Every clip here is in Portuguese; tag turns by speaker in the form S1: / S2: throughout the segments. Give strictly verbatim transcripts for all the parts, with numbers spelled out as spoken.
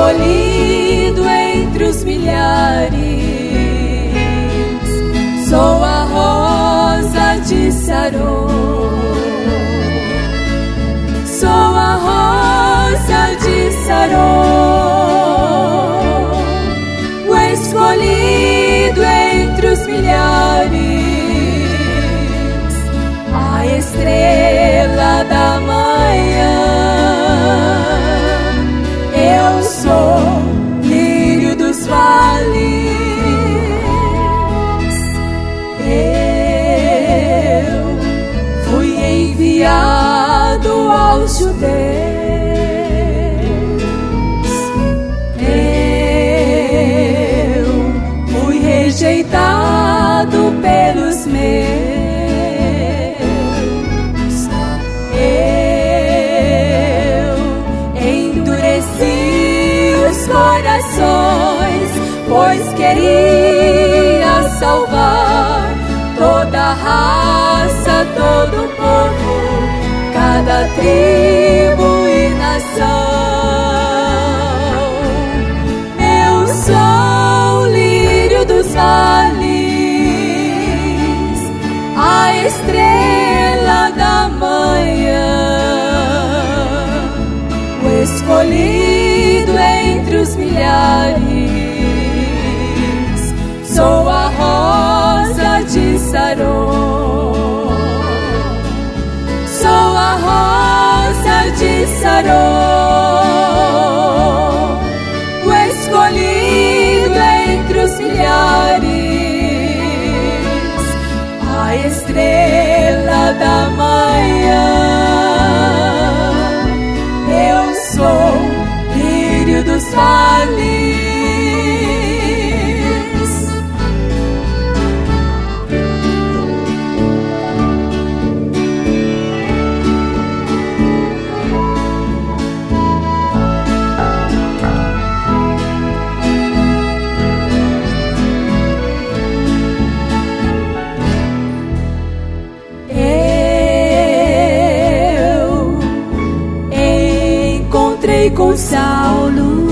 S1: escolhido entre os milhares. Sou a rosa de Saron, sou a rosa de Saron, o escolhido entre os milhares, a estrela da manhã. Eu sou lírio dos vales, eu fui enviado aos judeus, eu fui rejeitado pelos meus, eu endureci os corações, pois queria salvar toda a raça, todo o povo, cada tribo e nação. Eu sou o lírio dos vales, a estrela da manhã, o escolhido entre os milhares. Sou a rosa de Saron, sou a rosa de Saron, o escolhido entre os milhares, a estrela da manhã. Eu sou lírio dos vales. Com Saulo,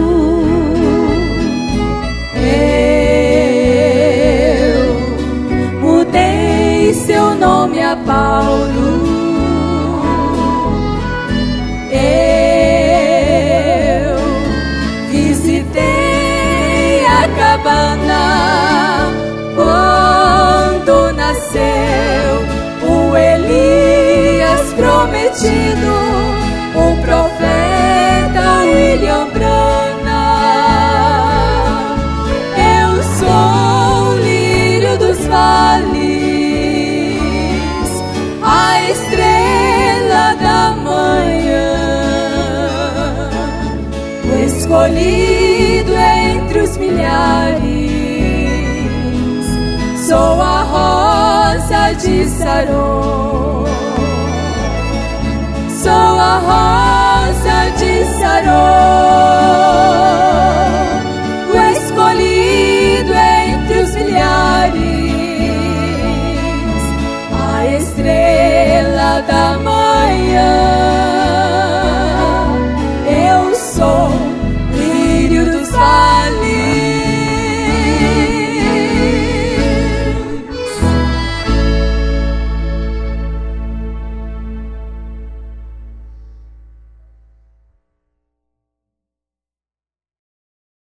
S1: eu mudei seu nome a Paulo, eu visitei a cabana quando nasceu o Elias prometido, o profeta William Branham. Eu sou o lírio dos vales, a estrela da manhã, o escolhido entre os milhares. Sou a rosa de Saron, sou a rosa de Saron,